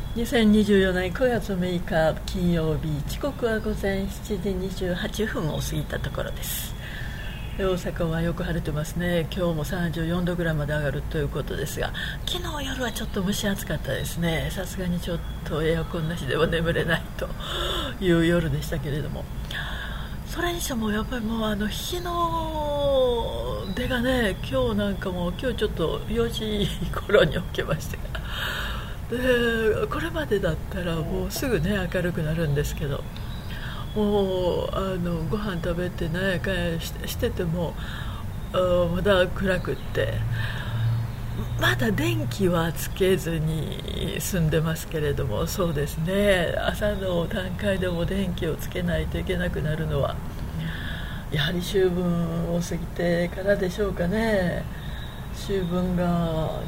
2024年9月6日金曜日、時刻は午前7時28分を過ぎたところです。大阪はよく晴れてますね。今日も34度ぐらいまで上がるということですが、昨日夜はちょっと蒸し暑かったですね。さすがにちょっとエアコンなしでは眠れないという夜でしたけれども、それにしてもやっぱりもう日の出がね、今日なんかも今日ちょっと4時頃に起きまして、でこれまでだったらもうすぐね明るくなるんですけど、もうご飯食べてなんやかんやしててもまだ暗くって、まだ電気はつけずに住んでますけれども、そうですね、朝の段階でも電気をつけないといけなくなるのはやはり秋分を過ぎてからでしょうかね。秋分が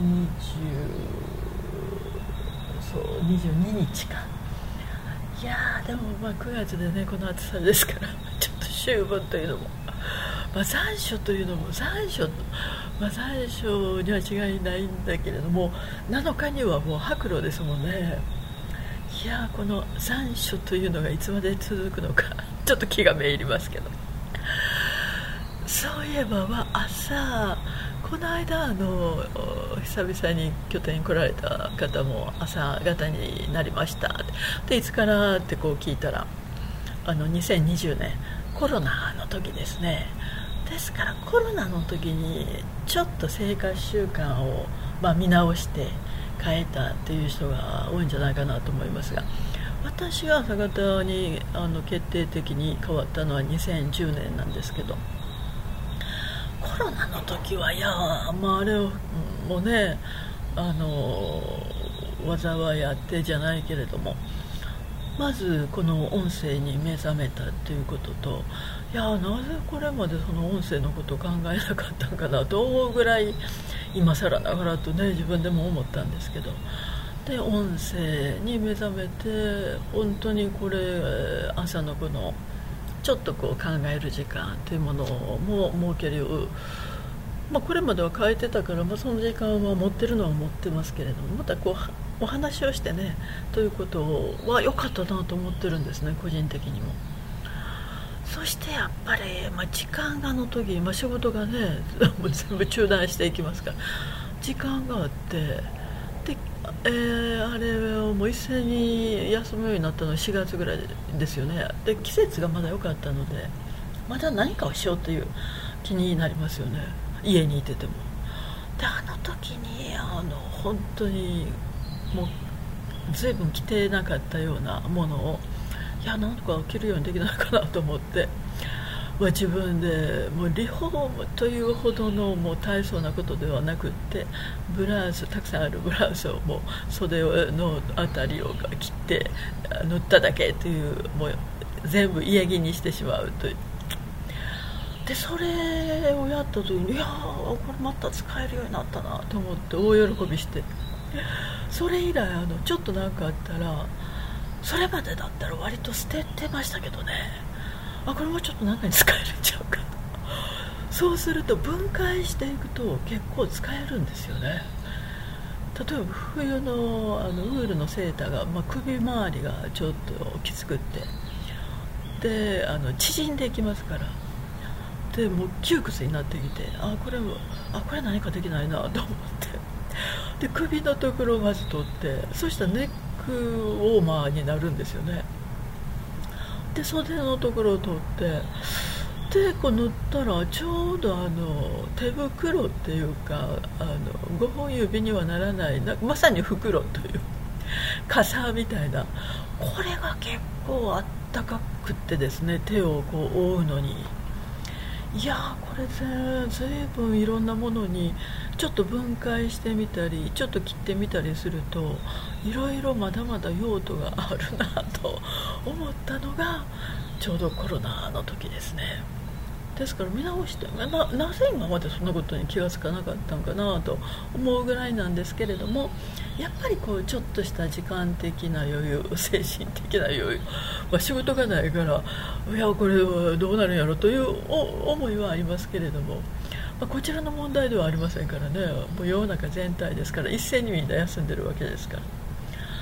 22日か。いやでも9月でねこの暑さですから、ちょっと秋分というのも、残暑というのも残暑には違いないんだけれども、7日にはもう白露ですもんね。いやこの残暑というのがいつまで続くのかちょっと気がめいりますけど、そういえば朝この間久々に拠点に来られた方も朝方になりましたで、いつからってこう聞いたら2020年コロナの時ですね。ですからコロナの時にちょっと生活習慣を、見直して変えたっていう人が多いんじゃないかなと思いますが、私が朝方に決定的に変わったのは2010年なんですけど、コロナの時はあれもね災いあってじゃないけれども、まずこの音声に目覚めたということと、なぜこれまでその音声のことを考えなかったのかなと思うぐらい今更ながらとね自分でも思ったんですけど、で音声に目覚めて本当にこれ朝のこのちょっとこう考える時間というものも設けるよう、これまでは変えてたから、その時間は持ってるのは持ってますけれども、またこうお話をしてねということは良かったなと思ってるんですね、個人的にも。そしてやっぱり、時間が時、仕事がね全部中断していきますから、時間があってで、あれをもう一斉に休むようになったのは4月ぐらいですよね。で季節がまだ良かったので、まだ何かをしようという気になりますよね、家にいてても。で時に本当にもう随分着てなかったようなものをなんとか着るようにできないかなと思って、自分でもうリフォームというほどのもう大層なことではなくって、ブラウスたくさんあるブラウスをもう袖のあたりを切って縫っただけという、もう全部家着にしてしまうという。でそれをやった時にこれまた使えるようになったなと思って大喜びして、それ以来ちょっと何かあったら、それまでだったら割と捨ててましたけどね、これもちょっと何かに使えるんちゃうかと。そうすると分解していくと結構使えるんですよね。例えば冬のウールのセーターが、首周りがちょっときつくって、で縮んでいきますから、でもう窮屈になってきて、これ何かできないなと思って、で首のところをまず取って、そしたらネックウォーマーになるんですよね。で袖のところを取って、でこう塗ったらちょうど手袋っていうか5本指にはならないまさに袋という傘みたいな、これが結構あったかくってですね、手をこう覆うのに。これずいぶんいろんなものにちょっと分解してみたりちょっと切ってみたりすると、いろいろまだまだ用途があるなと思ったのがちょうどコロナの時ですね。ですから見直して、なぜ今までそんなことに気がつかなかったのかなと思うぐらいなんですけれども、やっぱりこうちょっとした時間的な余裕、精神的な余裕、仕事がないからこれはどうなるんやろという思いはありますけれども、こちらの問題ではありませんからね、もう世の中全体ですから一斉にみんな休んでるわけですから。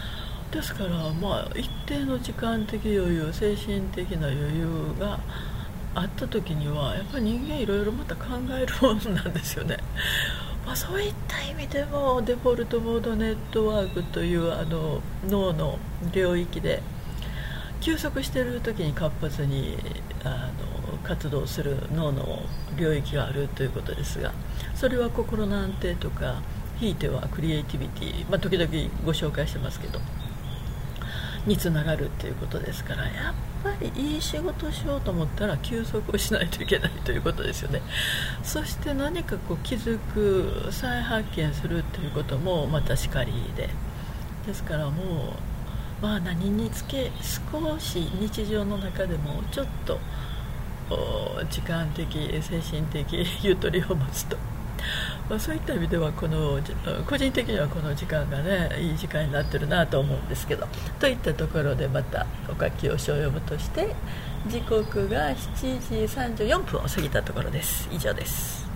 ですから一定の時間的余裕、精神的な余裕があった時にはやっぱり人間いろいろまた考えるものなんですよね。そういった意味でもデフォルトモードネットワークという脳の領域で休息している時に活発に活動する脳の領域があるということですが、それは心の安定とか、ひいてはクリエイティビティ、時々ご紹介してますけどにつながるということですから、やっぱりいい仕事をしようと思ったら休息をしないといけないということですよね。そして何か気づく、再発見するということもまたしかりですから、もう何につけ少し日常の中でもちょっと時間的精神的ゆとりを持つと、そういった意味では個人的にはこの時間がね、いい時間になってるなと思うんですけど、といったところでまたお書きを小読むとして、時刻が7時34分を過ぎたところです。以上です。